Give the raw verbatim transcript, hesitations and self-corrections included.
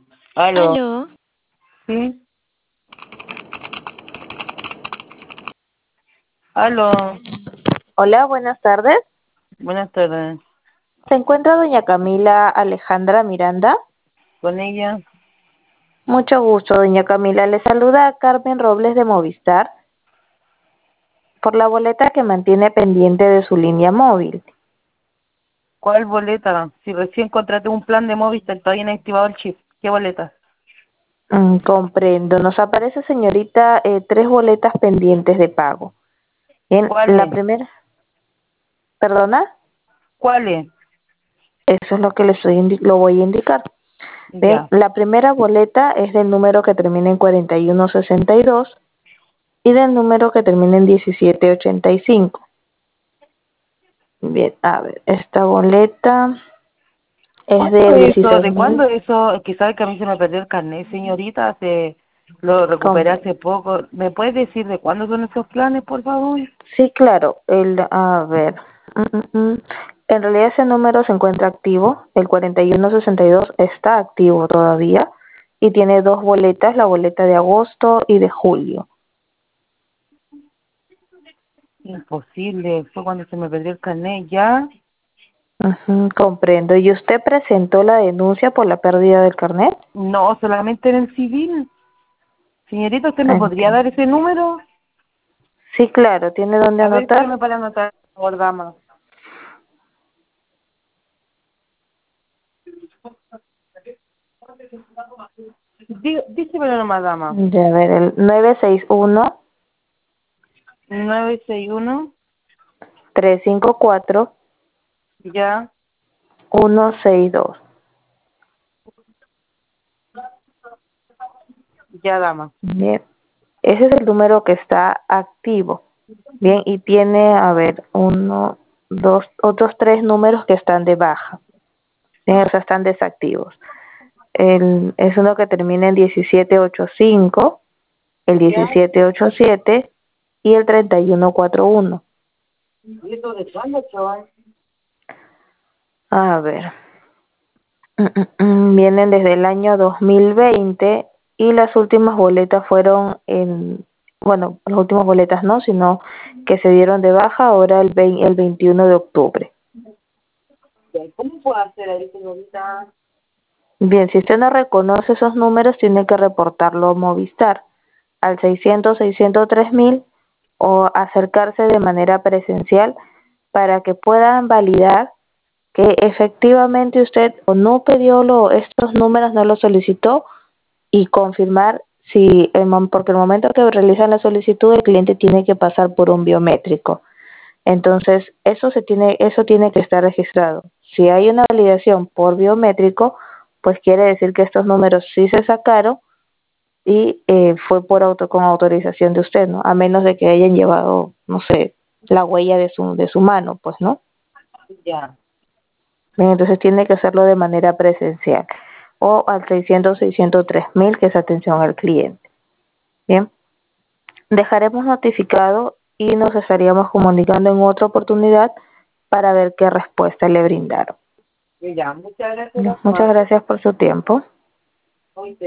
Aló, Aló, sí, aló, Hola, buenas tardes. buenas tardes. ¿Se encuentra doña Camila Alejandra Miranda? ¿Con ella? Mucho gusto, doña Camila. Le saluda Carmen Robles de Movistar por la boleta que mantiene pendiente de su línea móvil. ¿Cuál boleta? Si recién contraté un plan de Movistar, todavía no he activado el chip. ¿Qué boleta? Mm, comprendo. Nos aparece, señorita, eh, tres boletas pendientes de pago. Bien, ¿Cuál la es? primera, ¿perdona? ¿Cuál es? Eso es lo que le estoy indi- lo voy a indicar. Bien, Ya. la primera boleta es del número que termina en cuarenta y uno sesenta y dos y del número que termina en diecisiete ochenta y cinco. Bien, a ver, esta boleta es ¿Cuándo de es eso? dieciséis ¿De cuándo mil. es eso? Es que sabe que a mí se me perdió el carnet, señorita. Hace, lo recuperé Compre. hace poco. ¿Me puedes decir de cuándo son esos planes, por favor? Sí, claro. El, a ver. mm, mm, mm. En realidad ese número se encuentra activo. El cuarenta y uno sesenta y dos está activo todavía y tiene dos boletas, la boleta de agosto y de julio. Imposible. Fue cuando se me perdió el carnet. ¿Ya? Ujú, comprendo. ¿Y usted presentó la denuncia por la pérdida del carnet? No, solamente en el civil. Señorita, ¿usted me podría Entiendo. dar ese número? Sí, claro. ¿Tiene dónde A ver, anotar? espérame para anotar, por favor, dama. Dí- Dísemelo nomás, dama. Ya, a ver, el nueve seis uno, nueve seis uno, tres cinco cuatro, ya, uno seis dos. ya, dama. Bien, ese es el número que está activo. Bien, y tiene, a ver, uno, dos, otros tres números que están de baja. Bien, o sea, están desactivos. El, es uno que termina en diecisiete ochenta y cinco, el ¿Ya? diecisiete ochenta y siete y el treinta y uno cuarenta y uno. ¿Y esto de cuándo, chaval? A ver, mm, mm, mm, vienen desde el año dos mil veinte y las últimas boletas fueron en, bueno, las últimas boletas no, sino que se dieron de baja ahora el, veinte el veintiuno de octubre. ¿Cómo puedo hacer ahí, señorita? Bien, si usted no reconoce esos números, tiene que reportarlo a Movistar al seiscientos seiscientos tres mil o acercarse de manera presencial para que puedan validar que efectivamente usted o no pidió lo, estos números, no los solicitó y confirmar si, el, mom- porque el momento que realizan la solicitud el cliente tiene que pasar por un biométrico. Entonces, eso se tiene, eso tiene que estar registrado. Si hay una validación por biométrico, pues quiere decir que estos números sí se sacaron y eh, fue por auto con autorización de usted, ¿no? A menos de que hayan llevado, no sé, la huella de su de su mano, pues, ¿no? Ya. Bien, entonces tiene que hacerlo de manera presencial o al seiscientos seiscientos tres mil, que es atención al cliente. Bien, dejaremos notificado y nos estaríamos comunicando en otra oportunidad para ver qué respuesta le brindaron. Ya, muchas gracias, Bien, muchas dama. gracias por su tiempo. Oíste.